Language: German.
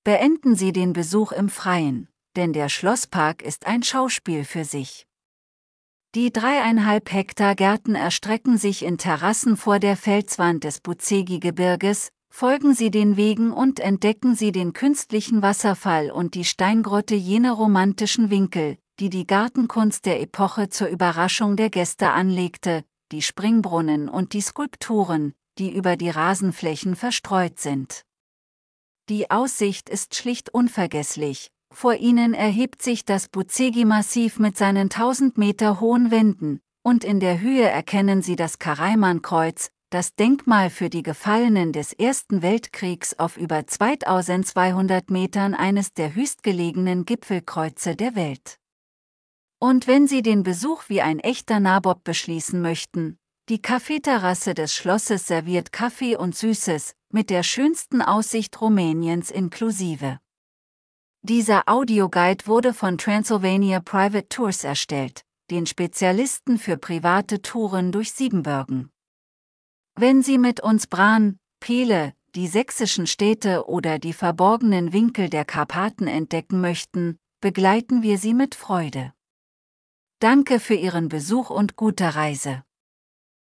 Beenden Sie den Besuch im Freien, denn der Schlosspark ist ein Schauspiel für sich. Die 3,5 Hektar Gärten erstrecken sich in Terrassen vor der Felswand des Bucegi-Gebirges. Folgen Sie den Wegen und entdecken Sie den künstlichen Wasserfall und die Steingrotte, jene romantischen Winkel, die die Gartenkunst der Epoche zur Überraschung der Gäste anlegte, die Springbrunnen und die Skulpturen, die über die Rasenflächen verstreut sind. Die Aussicht ist schlicht unvergesslich. Vor ihnen erhebt sich das Bucegi-Massiv mit seinen 1000 Meter hohen Wänden, und in der Höhe erkennen Sie das Karaimman-Kreuz, das Denkmal für die Gefallenen des Ersten Weltkriegs auf über 2200 Metern, eines der höchstgelegenen Gipfelkreuze der Welt. Und wenn Sie den Besuch wie ein echter Nabob beschließen möchten, die Kaffeeterrasse des Schlosses serviert Kaffee und Süßes, mit der schönsten Aussicht Rumäniens inklusive. Dieser Audioguide wurde von Transylvania Private Tours erstellt, den Spezialisten für private Touren durch Siebenbürgen. Wenn Sie mit uns Bran, Pele, die sächsischen Städte oder die verborgenen Winkel der Karpaten entdecken möchten, begleiten wir Sie mit Freude. Danke für Ihren Besuch und gute Reise.